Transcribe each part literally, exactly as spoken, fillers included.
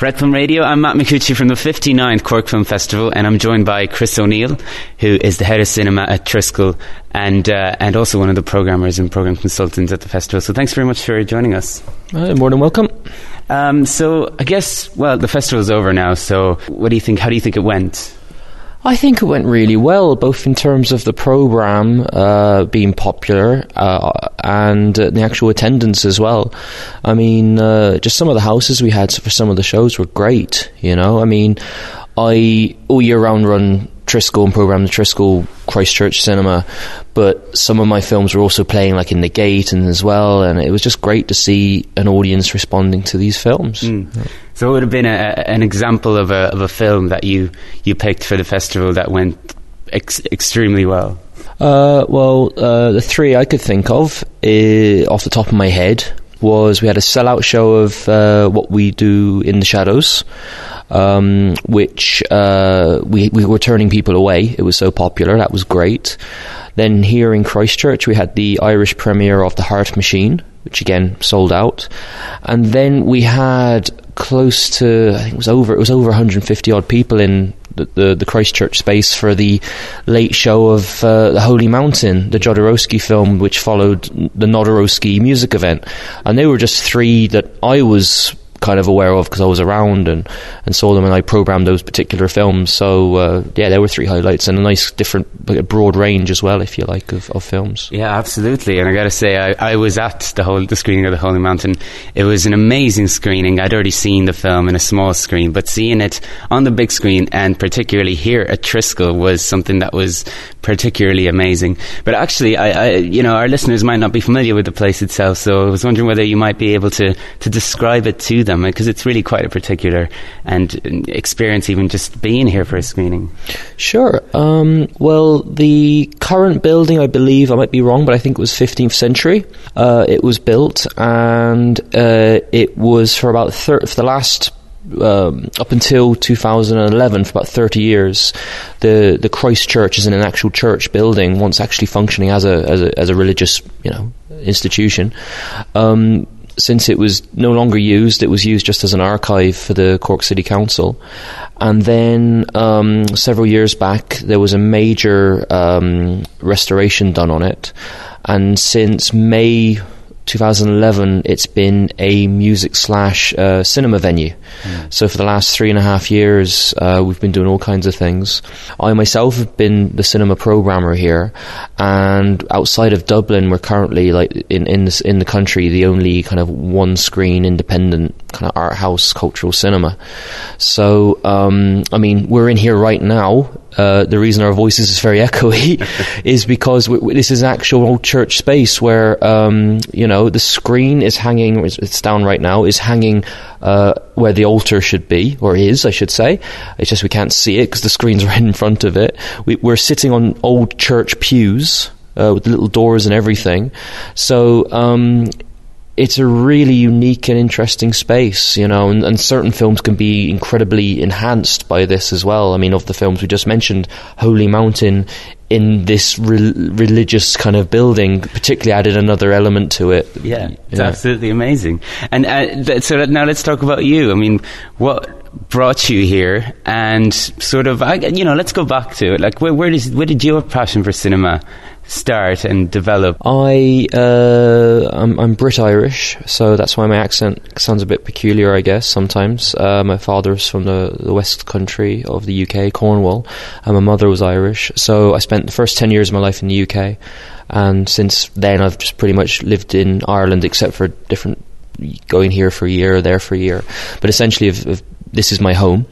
Red Film Radio, I'm Matt McCucci from the fifty-ninth Cork Film Festival, and I'm joined by Chris O'Neill, who is the head of cinema at Triskel and uh, and also one of the programmers and program consultants at the festival. So thanks very much for joining us. Uh, more than welcome. Um, so I guess, well, the festival's over now, so what do you think, how do you think it went? I think it went really well, both in terms of the programme uh, being popular uh, and uh, the actual attendance as well. I mean, uh, just some of the houses we had for some of the shows were great, you know. I mean, I all year round run Triskel and programme the Triskel Christchurch Cinema, but some of my films were also playing like in the Gate and as well, and it was just great to see an audience responding to these films. Mm. Yeah. So it would have been a, an example of a of a film that you, you picked for the festival that went ex- extremely well. Uh, well, uh, the three I could think of, uh, off the top of my head, was we had a sellout show of uh, What We Do in the Shadows, um, which uh, we, we were turning people away. It was so popular. That was great. Then here in Christchurch, we had the Irish premiere of The Heart Machine, which again sold out. And then we had close to, I think it was over, it was over one hundred fifty odd people in the, the, the Christchurch space for the late show of uh, The Holy Mountain, the Jodorowsky film, which followed the Jodorowsky music event. And they were just three that I was kind of aware of because I was around and, and saw them, and I programmed those particular films. So uh, yeah, there were three highlights and a nice different, broad range as well, if you like, of, of films. Yeah, absolutely. And I got to say, I, I was at the whole the screening of The Holy Mountain. It was an amazing screening. I'd already seen the film in a small screen, but seeing it on the big screen, and particularly here at Triskel, was something that was particularly amazing. But actually, I, I you know, our listeners might not be familiar with the place itself, so I was wondering whether you might be able to to describe it to them, because it's really quite a particular and experience, even just being here for a screening. Sure. Um, well, the current building, I believe, I might be wrong, but I think it was fifteenth century. Uh, it was built, and uh, it was for about thir- for the last Um, up until two thousand eleven, for about thirty years, the the Christ Church is in an actual church building, once actually functioning as a as a, as a religious, you know, institution. Um, since it was no longer used, it was used just as an archive for the Cork City Council. And then um, several years back, there was a major um, restoration done on it, and since May twenty eleven, it's been a music slash uh, cinema venue. Mm. So for the last three and a half years, uh, we've been doing all kinds of things. I myself have been the cinema programmer here, and outside of Dublin, we're currently, like in in the, in the country, the only kind of one screen independent kind of art house cultural cinema. So um, I mean, we're in here right now. Uh, the reason our voices is very echoey is because w- w- this is actual old church space where, um, you know, the screen is hanging, it's down right now, is hanging uh, where the altar should be, or is, I should say. It's just we can't see it because the screen's right in front of it. We, we're sitting on old church pews uh, with little doors and everything. So um it's a really unique and interesting space, you know, and, and certain films can be incredibly enhanced by this as well. I mean, of the films we just mentioned, Holy Mountain in this re- religious kind of building particularly added another element to it. Yeah, it's yeah. absolutely amazing. And uh, th- so now let's talk about you. I mean, what brought you here, and sort of, I, you know, let's go back to it. Like, where, where, does, where did your passion for cinema start and develop? I, uh, I'm, I'm Brit-Irish, so that's why my accent sounds a bit peculiar, I guess, sometimes. Uh, my father's from the, the west country of the U K, Cornwall, and my mother was Irish. So I spent the first ten years of my life in the U K, and since then I've just pretty much lived in Ireland, except for different, going here for a year, there for a year. But essentially, I've, I've, this is my home.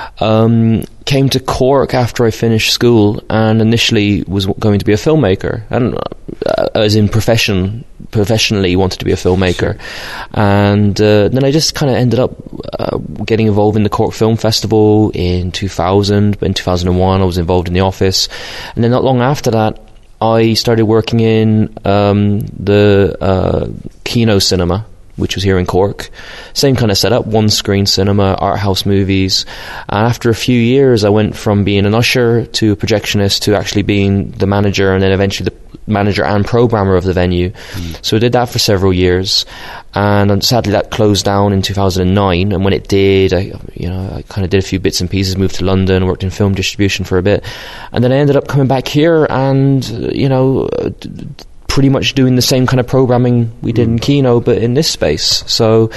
Um, came to Cork after I finished school, and initially was going to be a filmmaker, and uh, as in profession, professionally wanted to be a filmmaker. And uh, then I just kind of ended up uh, getting involved in the Cork Film Festival in two thousand. In two thousand one, I was involved in the office, and then not long after that, I started working in um, the uh, Kino Cinema which was here in Cork. Same kind of setup, one screen cinema, art house movies. And after a few years, I went from being an usher to a projectionist to actually being the manager, and then eventually the manager and programmer of the venue. Mm. So I did that for several years, and sadly that closed down in two thousand nine. And when it did, I, you know, I kind of did a few bits and pieces, moved to London, worked in film distribution for a bit, and then I ended up coming back here and, you know, pretty much doing the same kind of programming we did mm. in Kino, but in this space. So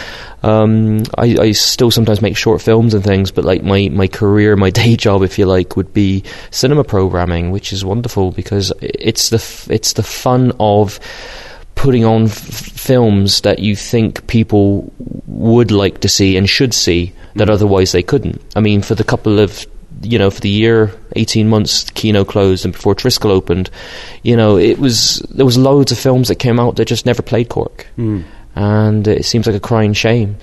um, I, I still sometimes make short films and things, but like my, my career, my day job, if you like, would be cinema programming, which is wonderful because it's the f- it's the fun of putting on f- films that you think people would like to see and should see that mm. otherwise they couldn't. I mean, for the couple of you know, for the year, eighteen months, Kino closed and before Triskel opened, you know, it was, there was loads of films that came out that just never played Cork. Mm. And it seems like a crying shame.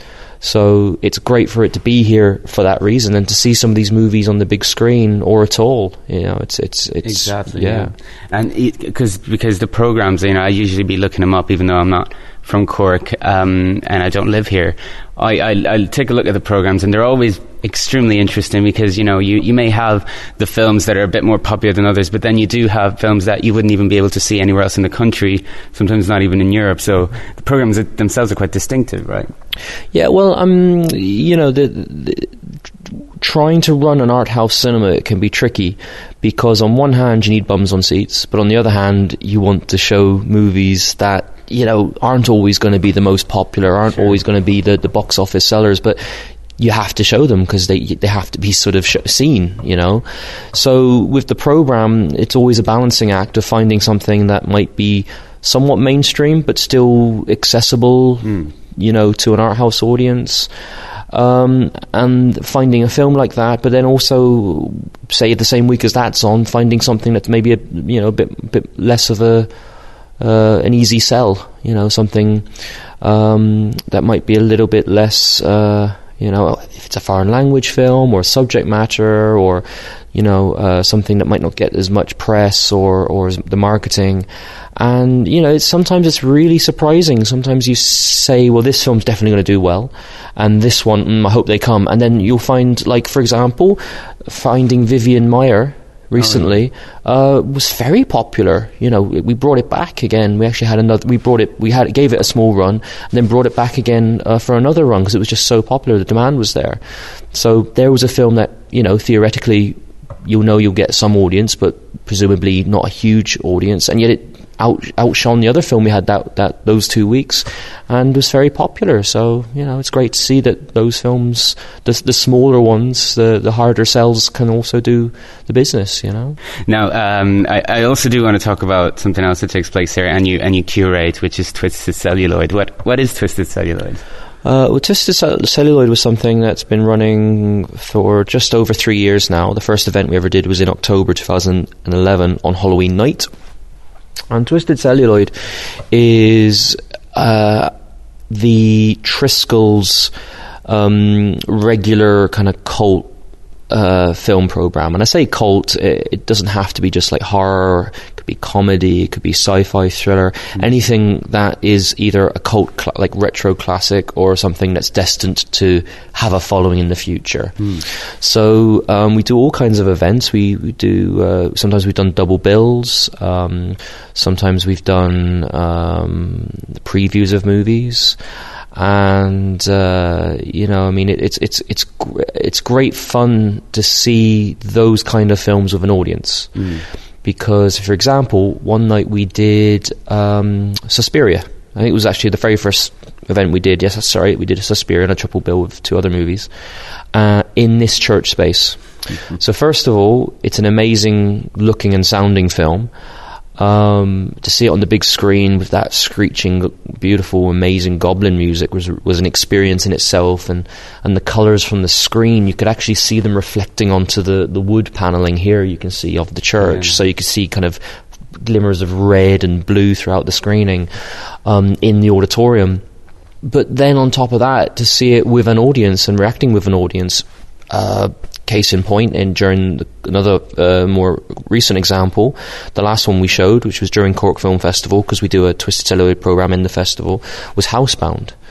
So it's great for it to be here for that reason, and to see some of these movies on the big screen or at all. You know, it's it's it's exactly yeah. yeah. And because because the programs, you know, I usually be looking them up, even though I'm not from Cork um, and I don't live here. I I I'll take a look at the programs, and they're always extremely interesting because, you know, you, you may have the films that are a bit more popular than others, but then you do have films that you wouldn't even be able to see anywhere else in the country, sometimes not even in Europe. So the programs themselves are quite distinctive, right? Yeah, well, um, you know, the, the trying to run an art house cinema can be tricky because on one hand you need bums on seats, but on the other hand you want to show movies that, you know, aren't always going to be the most popular, aren't sure. always going to be the, the box office sellers, but you have to show them because they they have to be sort of sh- seen, you know. So with the program, it's always a balancing act of finding something that might be somewhat mainstream but still accessible, mm. you know, to an art house audience. Um, and finding a film like that, but then also, say the same week as that's on, finding something that's maybe a you know a bit bit less of a uh, an easy sell, you know, something um, that might be a little bit less. Uh, You know, if it's a foreign language film or subject matter, or you know, uh, something that might not get as much press or or the marketing, and you know, it's, sometimes it's really surprising. Sometimes you say, "Well, this film's definitely going to do well," and this one, mm, I hope they come. And then you'll find, like for example, finding Vivian Maier recently oh, yeah. uh, was very popular. You know, we brought it back again. We actually had another. We brought it. We had gave it a small run, and then brought it back again uh, for another run because it was just so popular. The demand was there. So there was a film that, you know, theoretically, you'll know you'll get some audience, but presumably not a huge audience, and yet it out outshone the other film we had that that those two weeks, and was very popular. So you know, it's great to see that those films, the the smaller ones, the the harder sells, can also do the business. You know. Now, um, I, I also do want to talk about something else that takes place here, and you and you curate, which is Twisted Celluloid. What what is Twisted Celluloid? Uh, well, Twisted Celluloid was something that's been running for just over three years now. The first event we ever did was in October two thousand eleven on Halloween night. And Twisted Celluloid is uh, the Triskel's um, regular kind of cult uh, film program. And I say cult, it, it doesn't have to be just like horror. It could be comedy, it could be sci-fi thriller, mm. anything that is either a cult cl- like retro classic or something that's destined to have a following in the future. Mm. So um, we do all kinds of events. We, we do uh, sometimes we've done double bills. Um, sometimes we've done um, previews of movies. And uh, you know, I mean, it, it's it's it's gr- it's great fun to see those kind of films with an audience, mm. because, for example, one night we did um, Suspiria. I think it was actually the very first event we did. Yes, sorry, we did a Suspiria and a triple bill with two other movies uh, in this church space. Mm-hmm. So first of all, it's an amazing looking and sounding film. Um, to see it on the big screen with that screeching, beautiful, amazing goblin music was was an experience in itself, and, and the colours from the screen, you could actually see them reflecting onto the, the wood panelling here you can see of the church, yeah. So you could see kind of glimmers of red and blue throughout the screening um, in the auditorium. But then on top of that, to see it with an audience and reacting with an audience, uh, case in point, and during the, another uh, more recent example, the last one we showed, which was during Cork Film Festival, because we do a Twisted Celluloid program in the festival, was Housebound.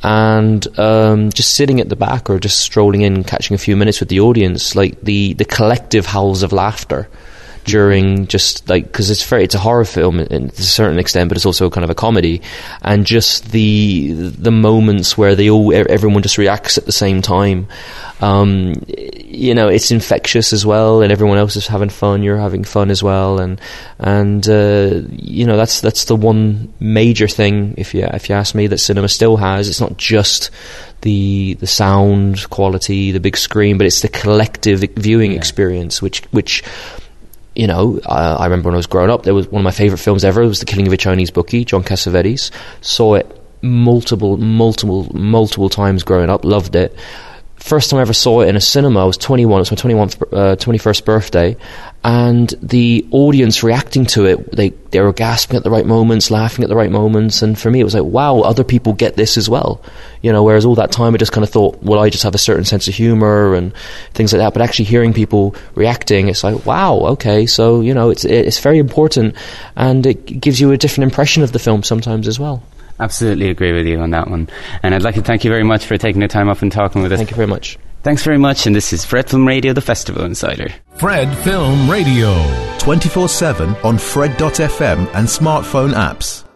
and um, just sitting at the back or just strolling in, catching a few minutes with the audience, like the, the collective howls of laughter during just like, because it's very, it's a horror film to a certain extent, but it's also kind of a comedy, and just the the moments where they all everyone just reacts at the same time. Um, you know, it's infectious as well, and everyone else is having fun. You're having fun as well, and and uh, you know that's that's the one major thing, if you if you ask me, that cinema still has. It's not just the the sound quality, the big screen, but it's the collective viewing yeah. experience, which which. You know, I, I remember when I was growing up, there was one of my favourite films ever. It was The Killing of a Chinese Bookie, John Cassavetes. Saw it multiple, multiple, multiple times growing up. Loved it. First time I ever saw it in a cinema, I was twenty-one. It was my twenty-first, uh, twenty-first birthday. And the audience reacting to it, they, they were gasping at the right moments, laughing at the right moments. And for me, it was like, wow, other people get this as well. You know, whereas all that time I just kind of thought, well, I just have a certain sense of humour and things like that. But actually hearing people reacting, it's like, wow, okay. So, you know, it's it's very important, and it gives you a different impression of the film sometimes as well. Absolutely agree with you on that one. And I'd like to thank you very much for taking the time off and talking with us. Thank you very much. Thanks very much, and this is Fred Film Radio, the Festival Insider. Fred Film Radio. twenty-four seven on Fred dot f m and smartphone apps.